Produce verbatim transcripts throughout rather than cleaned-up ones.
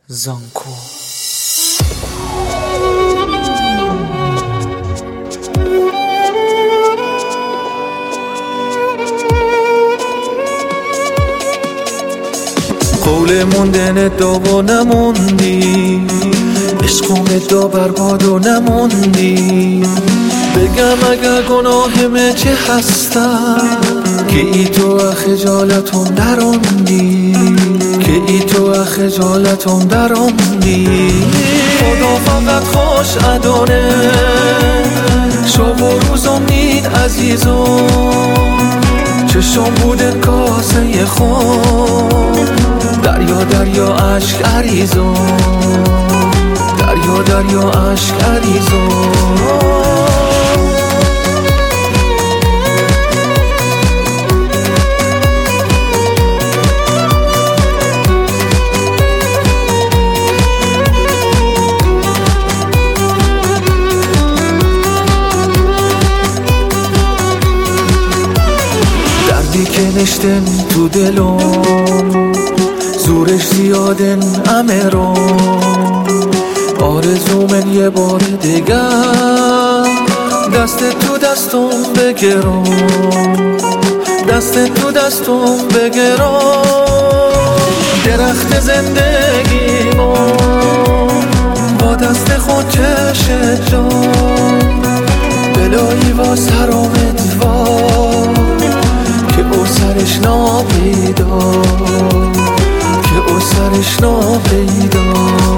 زانکو قول موندن دو نموندی، عشقم دو برباد و نموندی. بگم اگر گناهم چه هستم که ای تو خجالتم دروندی، که ای تو خجالتم دروندی. خدا فقط خوش ادانه شب و روزم نید عزیزم، چشم بودن کاسه خون، دریا دریا عشق عریزم، دریا دریا عشق عریزم. دردی که نشتن تو دلم، زورش زیادن امرم. آرزومن یه بار دیگر دست تو دستم بگرم، دست تو دستم بگرم. درخت زندگیمو با دست خود چشت جان، بلایی و سرامت وار که او سرش ناپیدا، که او سرش ناپیدا.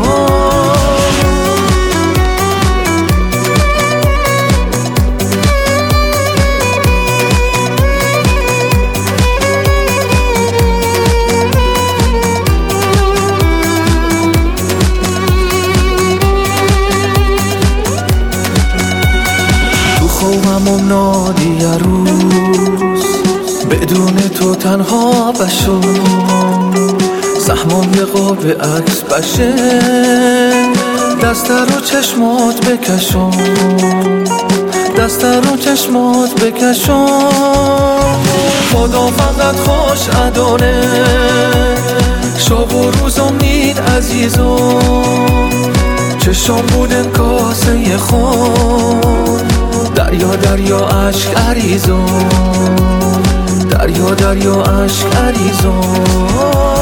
تو خوابم نادی روز بدون تو تنها بشم، سهمم یه قاب عکس بشه، دست رو چشمات بکشم، دست رو چشمات بکشم. خدا فقط خوش ادانه شب و روزم نید عزیزم، چشم بودن کاسه خون، دریا دریا عشق عریزم، دریا دریا عشق عریزم.